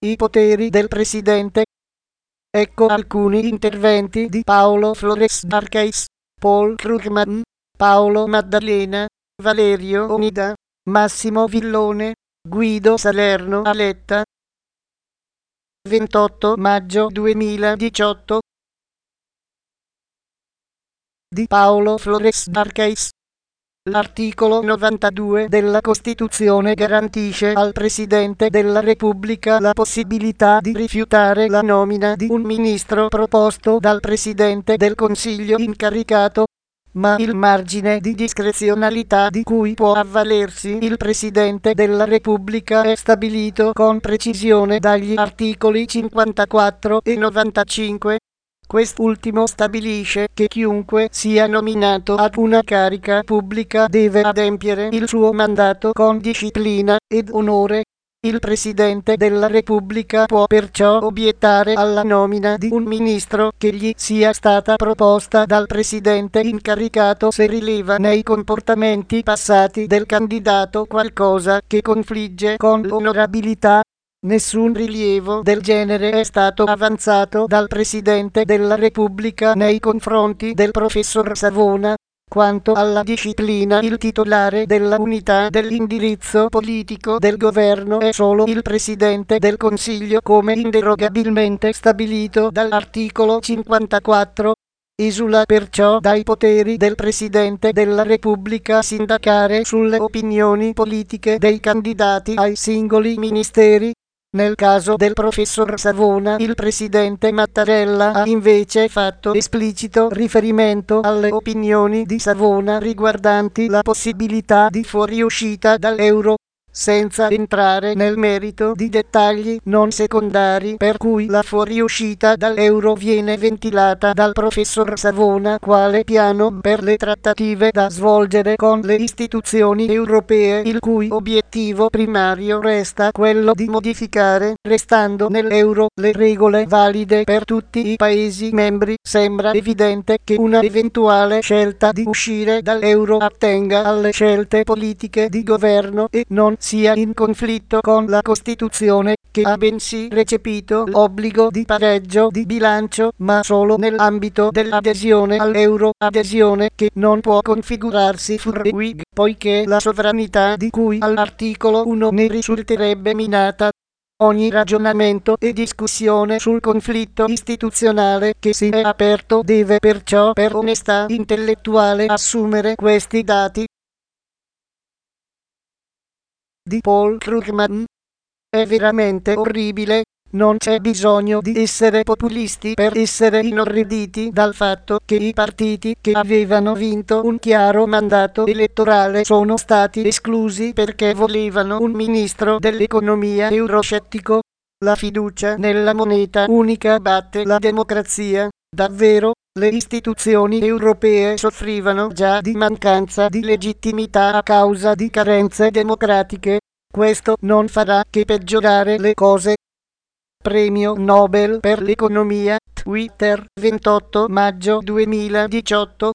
i poteri del Presidente. Ecco alcuni interventi di Paolo Flores Marquez, Paul Krugman, Paolo Maddalena, Valerio Onida, Massimo Villone, Guido Salerno a Letta. 28 maggio 2018. Di Paolo Flores Marquez. L'articolo 92 della Costituzione garantisce al Presidente della Repubblica la possibilità di rifiutare la nomina di un ministro proposto dal Presidente del Consiglio incaricato, ma il margine di discrezionalità di cui può avvalersi il Presidente della Repubblica è stabilito con precisione dagli articoli 54 e 95. Quest'ultimo stabilisce che chiunque sia nominato ad una carica pubblica deve adempiere il suo mandato con disciplina ed onore. Il Presidente della Repubblica può perciò obiettare alla nomina di un ministro che gli sia stata proposta dal Presidente incaricato se rileva nei comportamenti passati del candidato qualcosa che confligge con l'onorabilità. Nessun rilievo del genere è stato avanzato dal Presidente della Repubblica nei confronti del professor Savona. Quanto alla disciplina, il titolare della unità dell'indirizzo politico del governo è solo il Presidente del Consiglio, come inderogabilmente stabilito dall'articolo 54. Esula perciò dai poteri del Presidente della Repubblica sindacare sulle opinioni politiche dei candidati ai singoli ministeri. Nel caso del professor Savona, il presidente Mattarella ha invece fatto esplicito riferimento alle opinioni di Savona riguardanti la possibilità di fuoriuscita dall'euro, senza entrare nel merito di dettagli non secondari per cui la fuoriuscita dall'euro viene ventilata dal professor Savona quale piano per le trattative da svolgere con le istituzioni europee, il cui obiettivo primario resta quello di modificare, restando nell'euro, le regole valide per tutti i Paesi membri. Sembra evidente che una eventuale scelta di uscire dall'euro attenga alle scelte politiche di governo e non sia in conflitto con la Costituzione, che ha bensì recepito l'obbligo di pareggio di bilancio, ma solo nell'ambito dell'adesione all'euro, adesione che non può configurarsi fuorviante, poiché la sovranità di cui all'articolo 1 ne risulterebbe minata. Ogni ragionamento e discussione sul conflitto istituzionale che si è aperto deve perciò per onestà intellettuale assumere questi dati. Di Paul Krugman. È veramente orribile. Non c'è bisogno di essere populisti per essere inorriditi dal fatto che i partiti che avevano vinto un chiaro mandato elettorale sono stati esclusi perché volevano un ministro dell'economia euroscettico. La fiducia nella moneta unica batte la democrazia. Davvero, le istituzioni europee soffrivano già di mancanza di legittimità a causa di carenze democratiche. Questo non farà che peggiorare le cose. Premio Nobel per l'economia, Twitter, 28 maggio 2018.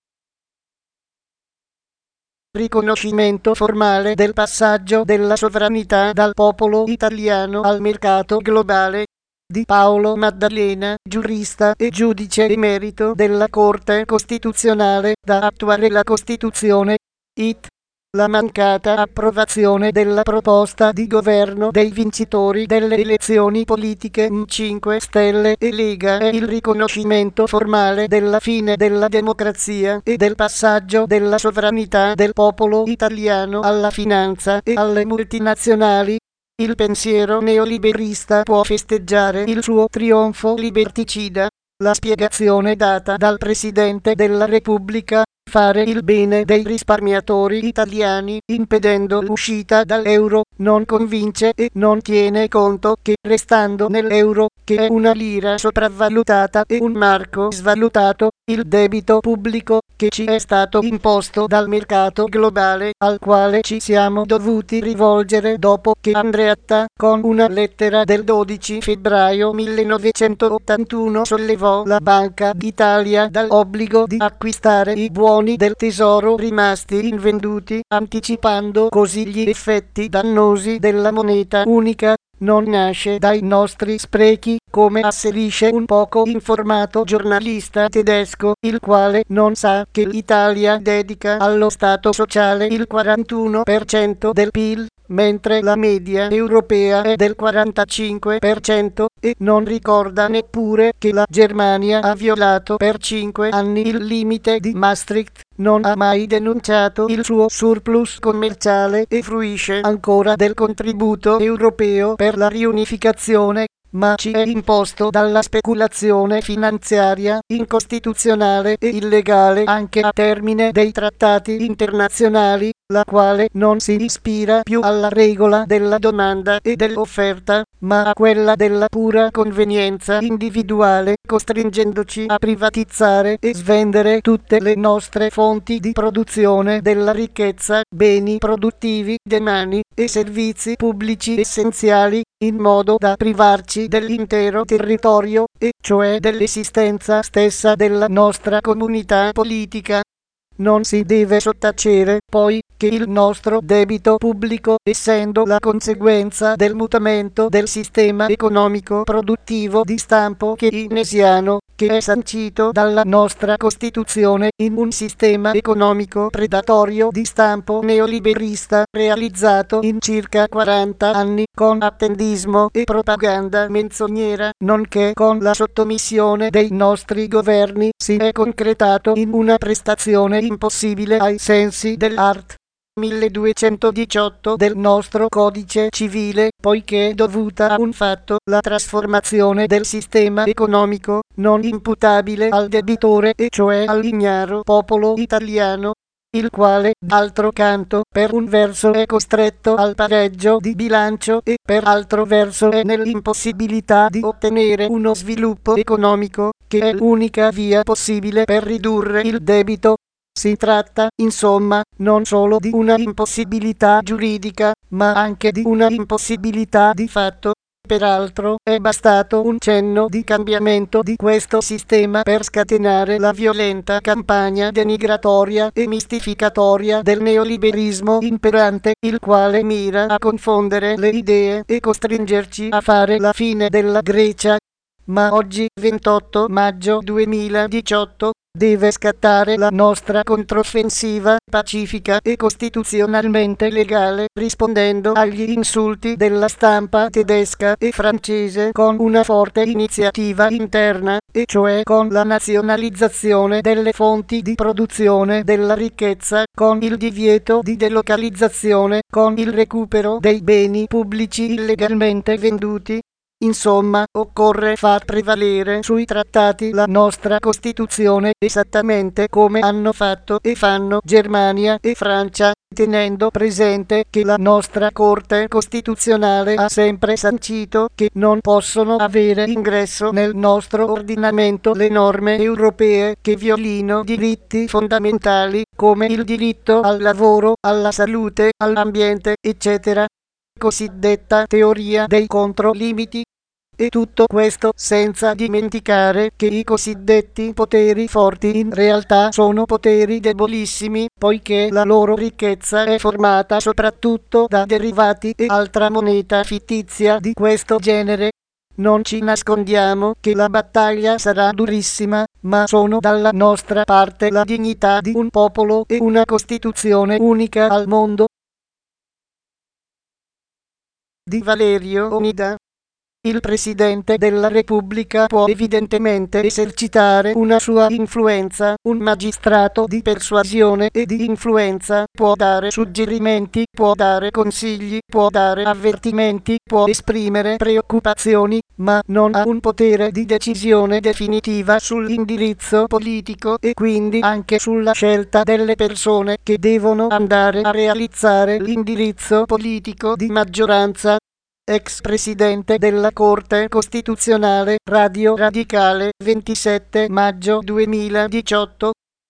Riconoscimento formale del passaggio della sovranità dal popolo italiano al mercato globale. Di Paolo Maddalena, giurista e giudice emerito della Corte Costituzionale, da attuare la Costituzione. It. La mancata approvazione della proposta di governo dei vincitori delle elezioni politiche 5 Stelle e Lega è il riconoscimento formale della fine della democrazia e del passaggio della sovranità del popolo italiano alla finanza e alle multinazionali. Il pensiero neoliberista può festeggiare il suo trionfo liberticida. La spiegazione data dal Presidente della Repubblica, fare il bene dei risparmiatori italiani impedendo l'uscita dall'euro, non convince e non tiene conto che, restando nell'euro, che è una lira sopravvalutata e un marco svalutato, il debito pubblico che ci è stato imposto dal mercato globale, al quale ci siamo dovuti rivolgere dopo che Andreatta, con una lettera del 12 febbraio 1981, sollevò la Banca d'Italia dall'obbligo di acquistare i buoni del tesoro rimasti invenduti, anticipando così gli effetti dannosi della moneta unica. non nasce dai nostri sprechi, come asserisce un poco informato giornalista tedesco, il quale non sa che l'Italia dedica allo Stato sociale il 41% del PIL, mentre la media europea è del 45% e non ricorda neppure che la Germania ha violato per 5 anni il limite di Maastricht, non ha mai denunciato il suo surplus commerciale e fruisce ancora del contributo europeo per la riunificazione, ma ci è imposto dalla speculazione finanziaria, incostituzionale e illegale anche a termine dei trattati internazionali, la quale non si ispira più alla regola della domanda e dell'offerta, ma a quella della pura convenienza individuale, costringendoci a privatizzare e svendere tutte le nostre fonti di produzione della ricchezza, beni produttivi, demani e servizi pubblici essenziali, in modo da privarci dell'intero territorio, e cioè dell'esistenza stessa della nostra comunità politica. Non si deve sottacere, poi, che il nostro debito pubblico, essendo la conseguenza del mutamento del sistema economico produttivo di stampo keynesiano, che è sancito dalla nostra Costituzione, in un sistema economico predatorio di stampo neoliberista, realizzato in circa 40 anni, con attendismo e propaganda menzognera, nonché con la sottomissione dei nostri governi, si è concretato in una prestazione impossibile ai sensi dell'art. 1218 del nostro codice civile, poiché dovuta a un fatto, la trasformazione del sistema economico, non imputabile al debitore e cioè all'ignaro popolo italiano, il quale, d'altro canto, per un verso è costretto al pareggio di bilancio e per altro verso è nell'impossibilità di ottenere uno sviluppo economico, che è l'unica via possibile per ridurre il debito. Si tratta, insomma, non solo di una impossibilità giuridica, ma anche di una impossibilità di fatto. Peraltro, è bastato un cenno di cambiamento di questo sistema per scatenare la violenta campagna denigratoria e mistificatoria del neoliberismo imperante, il quale mira a confondere le idee e costringerci a fare la fine della Grecia. Ma oggi, 28 maggio 2018, deve scattare la nostra controffensiva pacifica e costituzionalmente legale, rispondendo agli insulti della stampa tedesca e francese con una forte iniziativa interna, e cioè con la nazionalizzazione delle fonti di produzione della ricchezza, con il divieto di delocalizzazione, con il recupero dei beni pubblici illegalmente venduti. Insomma, occorre far prevalere sui trattati la nostra Costituzione, esattamente come hanno fatto e fanno Germania e Francia, tenendo presente che la nostra Corte Costituzionale ha sempre sancito che non possono avere ingresso nel nostro ordinamento le norme europee che violino diritti fondamentali come il diritto al lavoro, alla salute, all'ambiente, eccetera. Cosiddetta teoria dei controlimiti. E tutto questo senza dimenticare che i cosiddetti poteri forti in realtà sono poteri debolissimi, poiché la loro ricchezza è formata soprattutto da derivati e altra moneta fittizia di questo genere. Non ci nascondiamo che la battaglia sarà durissima, ma sono dalla nostra parte la dignità di un popolo e una Costituzione unica al mondo. Di Valerio Onida. Il Presidente della Repubblica può evidentemente esercitare una sua influenza, un magistrato di persuasione e di influenza, può dare suggerimenti, può dare consigli, può dare avvertimenti, può esprimere preoccupazioni, ma non ha un potere di decisione definitiva sull'indirizzo politico e quindi anche sulla scelta delle persone che devono andare a realizzare l'indirizzo politico di maggioranza. Ex presidente della Corte Costituzionale, Radio Radicale, 27 maggio 2018.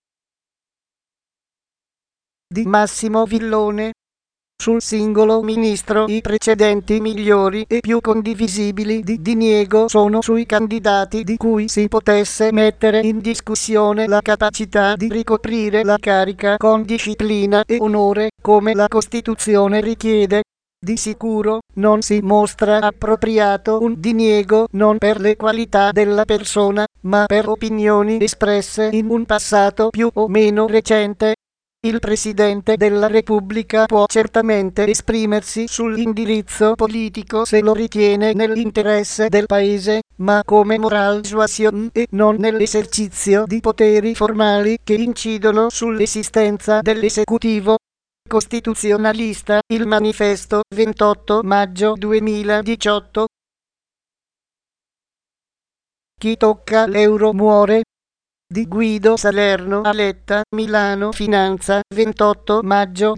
Di Massimo Villone. Sul singolo ministro i precedenti migliori e più condivisibili di diniego sono sui candidati di cui si potesse mettere in discussione la capacità di ricoprire la carica con disciplina e onore, come la Costituzione richiede. Di sicuro non si mostra appropriato un diniego non per le qualità della persona, ma per opinioni espresse in un passato più o meno recente. Il Presidente della Repubblica può certamente esprimersi sull'indirizzo politico se lo ritiene nell'interesse del Paese, ma come moral suasion e non nell'esercizio di poteri formali che incidono sull'esistenza dell'esecutivo. Costituzionalista, il manifesto, 28 maggio 2018. Chi tocca l'euro muore. Di Guido Salerno a Letta, Milano Finanza, 28 maggio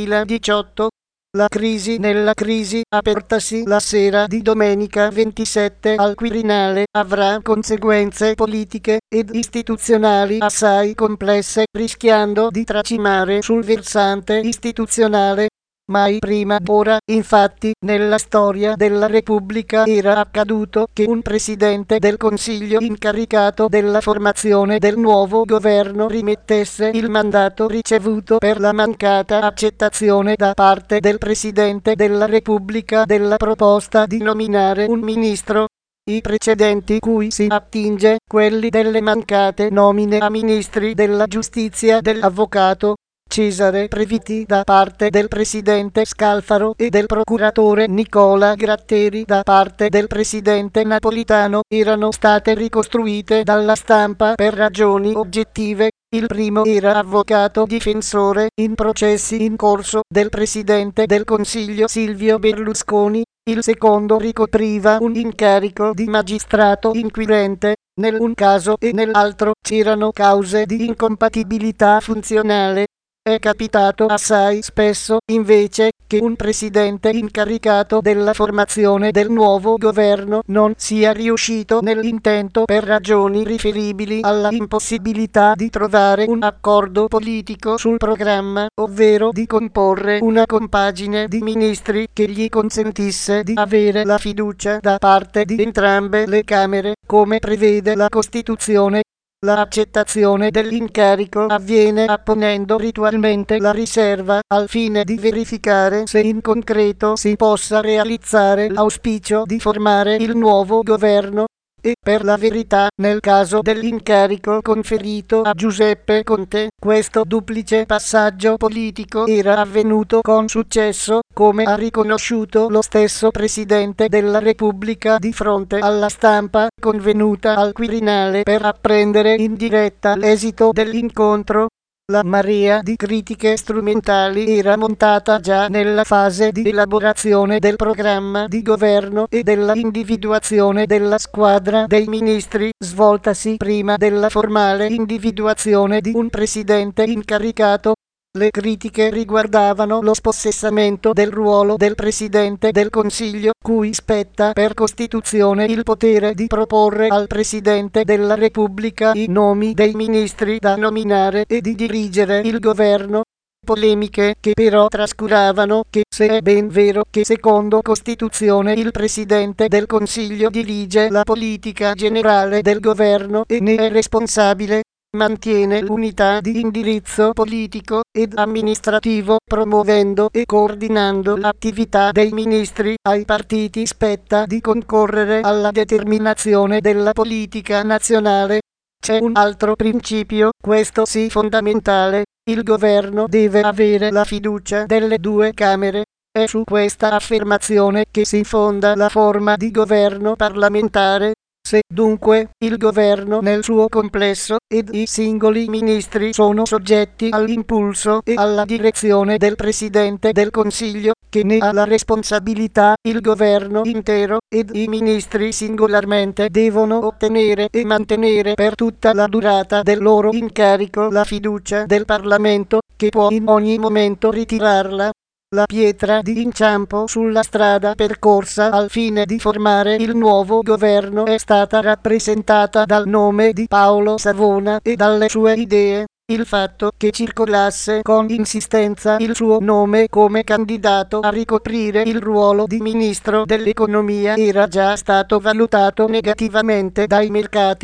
2018. La crisi nella crisi, apertasi la sera di domenica 27 al Quirinale, avrà conseguenze politiche ed istituzionali assai complesse, rischiando di tracimare sul versante istituzionale. Mai prima d'ora, infatti, nella storia della Repubblica era accaduto che un Presidente del Consiglio incaricato della formazione del nuovo governo rimettesse il mandato ricevuto per la mancata accettazione da parte del Presidente della Repubblica della proposta di nominare un ministro. I precedenti cui si attinge, quelli delle mancate nomine a ministri della giustizia dell'avvocato Cesare Previti da parte del presidente Scalfaro e del procuratore Nicola Gratteri da parte del presidente Napolitano, erano state ricostruite dalla stampa per ragioni oggettive. Il primo era avvocato difensore in processi in corso del presidente del Consiglio Silvio Berlusconi, il secondo ricopriva un incarico di magistrato inquirente. Nell'un caso e nell'altro c'erano cause di incompatibilità funzionale. È capitato assai spesso, invece, che un presidente incaricato della formazione del nuovo governo non sia riuscito nell'intento per ragioni riferibili alla impossibilità di trovare un accordo politico sul programma, ovvero di comporre una compagine di ministri che gli consentisse di avere la fiducia da parte di entrambe le Camere, come prevede la Costituzione. L'accettazione dell'incarico avviene apponendo ritualmente la riserva, al fine di verificare se in concreto si possa realizzare l'auspicio di formare il nuovo governo. E per la verità, nel caso dell'incarico conferito a Giuseppe Conte, questo duplice passaggio politico era avvenuto con successo, come ha riconosciuto lo stesso Presidente della Repubblica di fronte alla stampa convenuta al Quirinale per apprendere in diretta l'esito dell'incontro. La marea di critiche strumentali era montata già nella fase di elaborazione del programma di governo e della individuazione della squadra dei ministri, svoltasi prima della formale individuazione di un presidente incaricato. Le critiche riguardavano lo spossessamento del ruolo del Presidente del Consiglio, cui spetta per Costituzione il potere di proporre al Presidente della Repubblica i nomi dei ministri da nominare e di dirigere il governo. Polemiche che però trascuravano che, se è ben vero che secondo Costituzione il Presidente del Consiglio dirige la politica generale del governo e ne è responsabile, mantiene l'unità di indirizzo politico ed amministrativo, promuovendo e coordinando l'attività dei ministri. Ai partiti spetta di concorrere alla determinazione della politica nazionale. C'è un altro principio, questo sì fondamentale: il governo deve avere la fiducia delle due Camere. È su questa affermazione che si fonda la forma di governo parlamentare. Se dunque il governo nel suo complesso ed i singoli ministri sono soggetti all'impulso e alla direzione del Presidente del Consiglio, che ne ha la responsabilità, il governo intero ed i ministri singolarmente devono ottenere e mantenere per tutta la durata del loro incarico la fiducia del Parlamento, che può in ogni momento ritirarla. La pietra di inciampo sulla strada percorsa al fine di formare il nuovo governo è stata rappresentata dal nome di Paolo Savona e dalle sue idee. Il fatto che circolasse con insistenza il suo nome come candidato a ricoprire il ruolo di ministro dell'economia era già stato valutato negativamente dai mercati.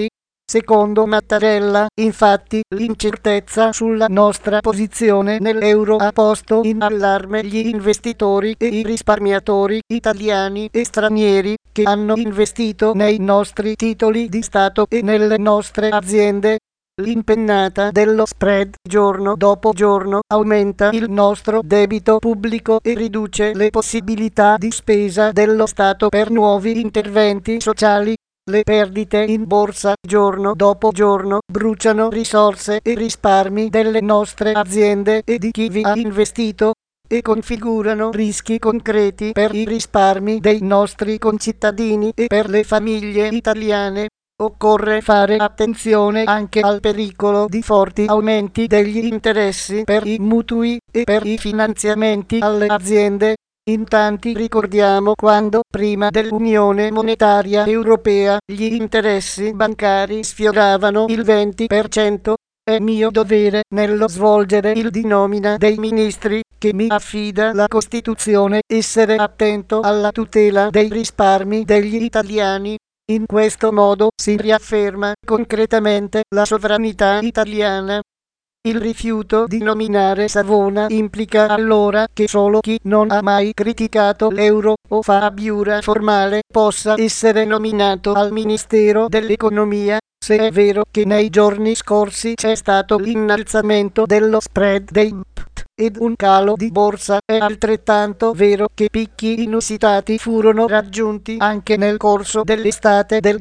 Secondo Mattarella, infatti, l'incertezza sulla nostra posizione nell'euro ha posto in allarme gli investitori e i risparmiatori italiani e stranieri che hanno investito nei nostri titoli di Stato e nelle nostre aziende. L'impennata dello spread giorno dopo giorno aumenta il nostro debito pubblico e riduce le possibilità di spesa dello Stato per nuovi interventi sociali. Le perdite in borsa giorno dopo giorno bruciano risorse e risparmi delle nostre aziende e di chi vi ha investito e configurano rischi concreti per i risparmi dei nostri concittadini e per le famiglie italiane. Occorre fare attenzione anche al pericolo di forti aumenti degli interessi per i mutui e per i finanziamenti alle aziende. In tanti ricordiamo quando, prima dell'Unione Monetaria Europea, gli interessi bancari sfioravano il 20%. È mio dovere, nello svolgere il di nomina dei ministri, che mi affida la Costituzione, essere attento alla tutela dei risparmi degli italiani. In questo modo si riafferma concretamente la sovranità italiana. Il rifiuto di nominare Savona implica allora che solo chi non ha mai criticato l'euro o fa abiura formale possa essere nominato al Ministero dell'Economia. Se è vero che nei giorni scorsi c'è stato l'innalzamento dello spread dei BTP ed un calo di borsa, è altrettanto vero che picchi inusitati furono raggiunti anche nel corso dell'estate del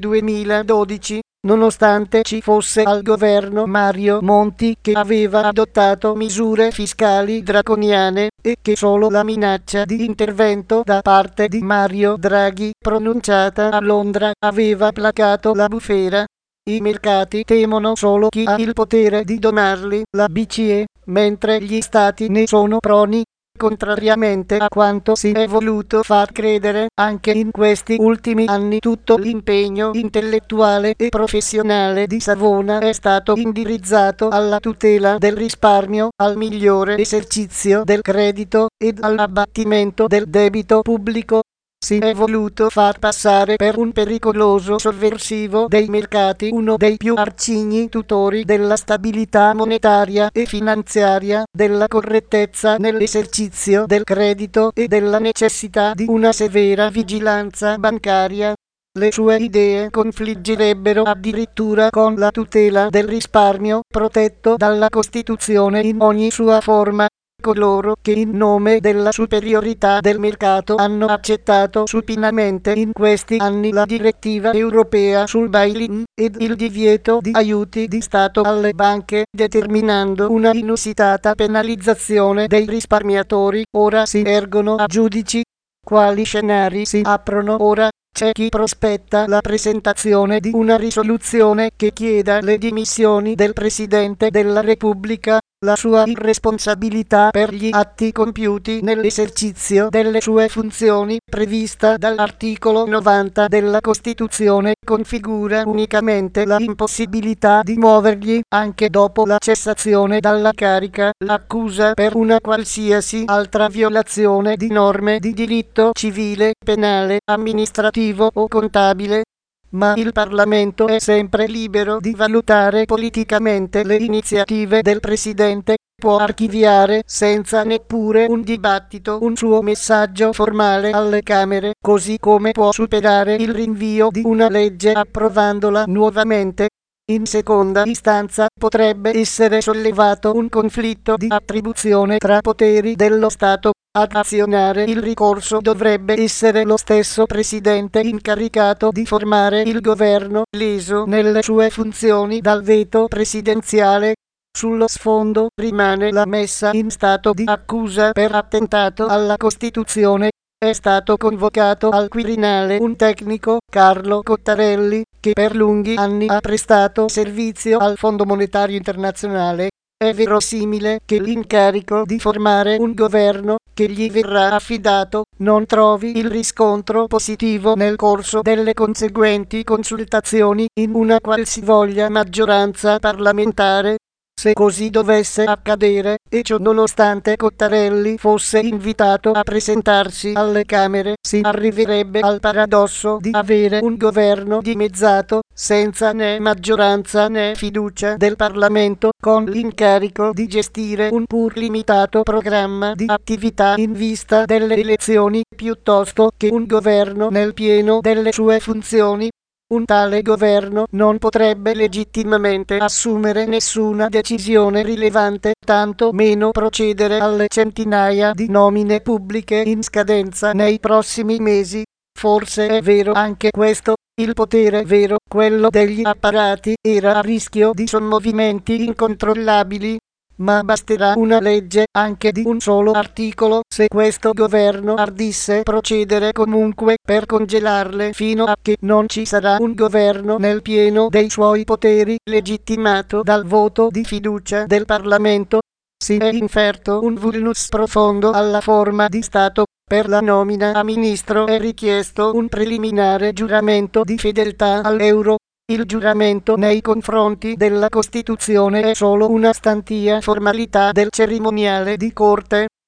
2012. Nonostante ci fosse al governo Mario Monti che aveva adottato misure fiscali draconiane e che solo la minaccia di intervento da parte di Mario Draghi pronunciata a Londra aveva placato la bufera. I mercati temono solo chi ha il potere di domarli, la BCE, mentre gli stati ne sono proni. Contrariamente a quanto si è voluto far credere, anche in questi ultimi anni tutto l'impegno intellettuale e professionale di Savona è stato indirizzato alla tutela del risparmio, al migliore esercizio del credito ed all'abbattimento del debito pubblico. Si è voluto far passare per un pericoloso sovversivo dei mercati uno dei più arcigni tutori della stabilità monetaria e finanziaria, della correttezza nell'esercizio del credito e della necessità di una severa vigilanza bancaria. Le sue idee confliggerebbero addirittura con la tutela del risparmio protetto dalla Costituzione in ogni sua forma. Coloro che in nome della superiorità del mercato hanno accettato supinamente in questi anni la direttiva europea sul bail-in ed il divieto di aiuti di Stato alle banche, determinando una inusitata penalizzazione dei risparmiatori, ora si ergono a giudici. Quali scenari si aprono ora? C'è chi prospetta la presentazione di una risoluzione che chieda le dimissioni del Presidente della Repubblica, la sua irresponsabilità per gli atti compiuti nell'esercizio delle sue funzioni prevista dall'articolo 90 della Costituzione configura unicamente la impossibilità di muovergli, anche dopo la cessazione dalla carica, l'accusa per una qualsiasi altra violazione di norme di diritto civile, penale, amministrativo o contabile. Ma il Parlamento è sempre libero di valutare politicamente le iniziative del Presidente, può archiviare senza neppure un dibattito un suo messaggio formale alle Camere, così come può superare il rinvio di una legge approvandola nuovamente. In seconda istanza potrebbe essere sollevato un conflitto di attribuzione tra poteri dello Stato. Ad azionare il ricorso dovrebbe essere lo stesso Presidente incaricato di formare il governo, leso nelle sue funzioni dal veto presidenziale. Sullo sfondo rimane la messa in stato di accusa per attentato alla Costituzione. È stato convocato al Quirinale un tecnico, Carlo Cottarelli, che per lunghi anni ha prestato servizio al Fondo Monetario Internazionale. È verosimile che l'incarico di formare un governo che gli verrà affidato non trovi il riscontro positivo nel corso delle conseguenti consultazioni in una qualsivoglia maggioranza parlamentare. Se così dovesse accadere, e ciò nonostante Cottarelli fosse invitato a presentarsi alle Camere, si arriverebbe al paradosso di avere un governo dimezzato, senza né maggioranza né fiducia del Parlamento, con l'incarico di gestire un pur limitato programma di attività in vista delle elezioni, piuttosto che un governo nel pieno delle sue funzioni. Un tale governo non potrebbe legittimamente assumere nessuna decisione rilevante, tanto meno procedere alle centinaia di nomine pubbliche in scadenza nei prossimi mesi. Forse è vero anche questo. Il potere vero, quello degli apparati, era a rischio di sommovimenti incontrollabili. Ma basterà una legge, anche di un solo articolo, se questo governo ardisse procedere comunque per congelarle fino a che non ci sarà un governo nel pieno dei suoi poteri, legittimato dal voto di fiducia del Parlamento. Si è inferto un vulnus profondo alla forma di Stato. Per la nomina a ministro è richiesto un preliminare giuramento di fedeltà all'euro. Il giuramento nei confronti della Costituzione è solo una stantia formalità del cerimoniale di corte.